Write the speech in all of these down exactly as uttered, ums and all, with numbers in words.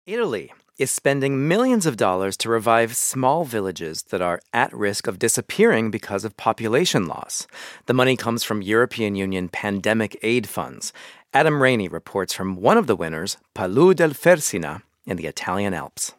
Italy is spending millions of dollars to revive small villages that are at risk of disappearing because of population loss. The money comes from European Union pandemic aid funds. Adam Rainey reports from one of the winners, Palau del Fersina, in the Italian Alps.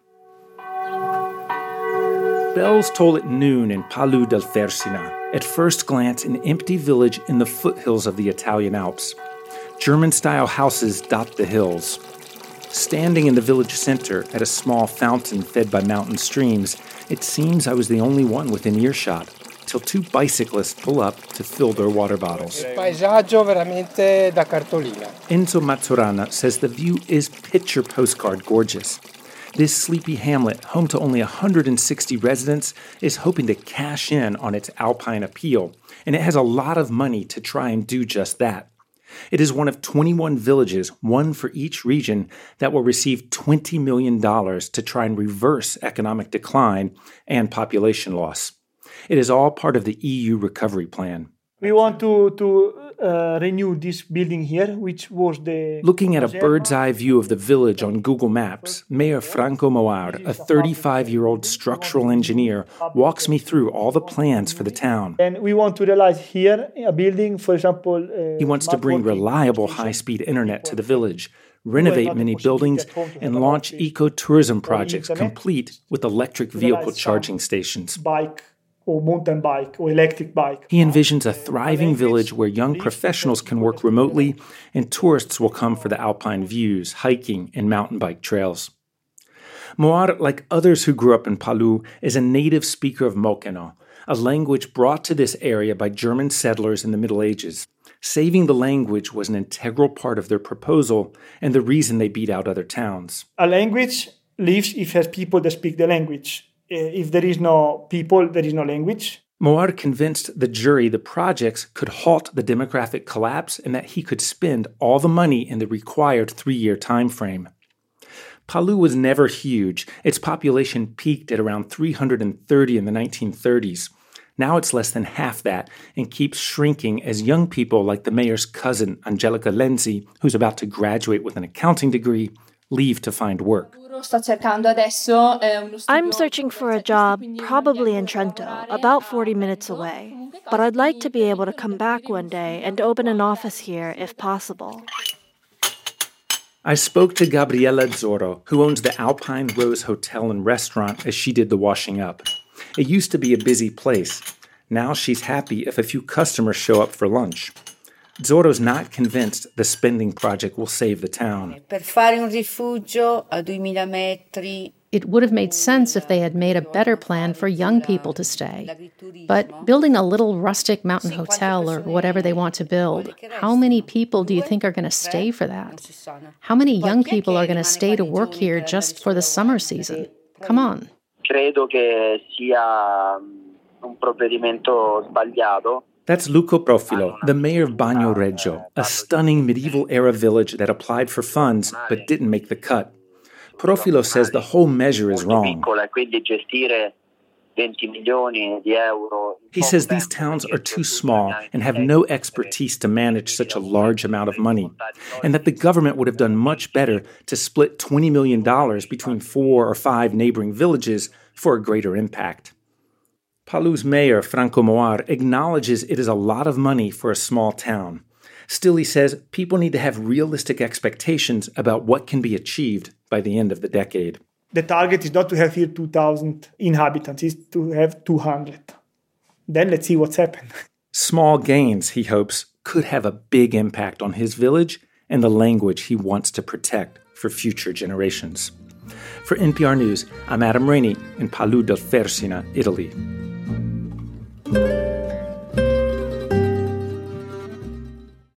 Bells toll at noon in Palau del Fersina, at first glance an empty village in the foothills of the Italian Alps. German-style houses dot the hills. Standing in the village center at a small fountain fed by mountain streams, it seems I was the only one within earshot, till two bicyclists pull up to fill their water bottles. Paesaggio veramente da cartolina. Enzo Mazzorana says the view is picture postcard gorgeous. This sleepy hamlet, home to only one hundred sixty residents, is hoping to cash in on its alpine appeal, and it has a lot of money to try and do just that. It is one of twenty-one villages, one for each region, that will receive twenty million dollars to try and reverse economic decline and population loss. It is all part of the E U recovery plan. We want to, to uh, renew this building here, which was the... Looking at a bird's-eye view of the village on Google Maps, Mayor Franco Moar, a thirty-five-year-old structural engineer, walks me through all the plans for the town. And we want to realize here a building, for example... Uh, he wants to bring reliable high-speed internet to the village, renovate many buildings, and launch eco-tourism projects complete with electric vehicle charging stations. Bike. Or mountain bike or electric bike. He envisions a thriving village where young professionals can work remotely and tourists will come for the alpine views, hiking, and mountain bike trails. Moar, like others who grew up in Palau, is a native speaker of Mokeno, a language brought to this area by German settlers in the Middle Ages. Saving the language was an integral part of their proposal and the reason they beat out other towns. A language lives if it has people that speak the language. If there is no people, there is no language. Moar convinced the jury the projects could halt the demographic collapse and that he could spend all the money in the required three-year time frame. Palau was never huge. Its population peaked at around three hundred thirty in the nineteen thirties. Now it's less than half that and keeps shrinking as young people like the mayor's cousin, Angelica Lenzi, who's about to graduate with an accounting degree, leave to find work. I'm searching for a job, probably in Trento, about forty minutes away. But I'd like to be able to come back one day and open an office here if possible. I spoke to Gabriella Zoro, who owns the Alpine Rose Hotel and Restaurant, as she did the washing up. It used to be a busy place. Now she's happy if a few customers show up for lunch. Zoro's not convinced the spending project will save the town. It would have made sense if they had made a better plan for young people to stay. But building a little rustic mountain hotel or whatever they want to build, how many people do you think are going to stay for that? How many young people are going to stay to work here just for the summer season? Come on. Credo che sia un provvedimento sbagliato. That's Luco Profilo, the mayor of Bagno Reggio, a stunning medieval-era village that applied for funds but didn't make the cut. Profilo says the whole measure is wrong. He says these towns are too small and have no expertise to manage such a large amount of money, and that the government would have done much better to split twenty million dollars between four or five neighboring villages for a greater impact. Palau's mayor, Franco Moar, acknowledges it is a lot of money for a small town. Still, he says people need to have realistic expectations about what can be achieved by the end of the decade. The target is not to have here two thousand inhabitants, it's to have two hundred. Then let's see what's happened. Small gains, he hopes, could have a big impact on his village and the language he wants to protect for future generations. For N P R News, I'm Adam Rainey in Palau del Fersina, Italy.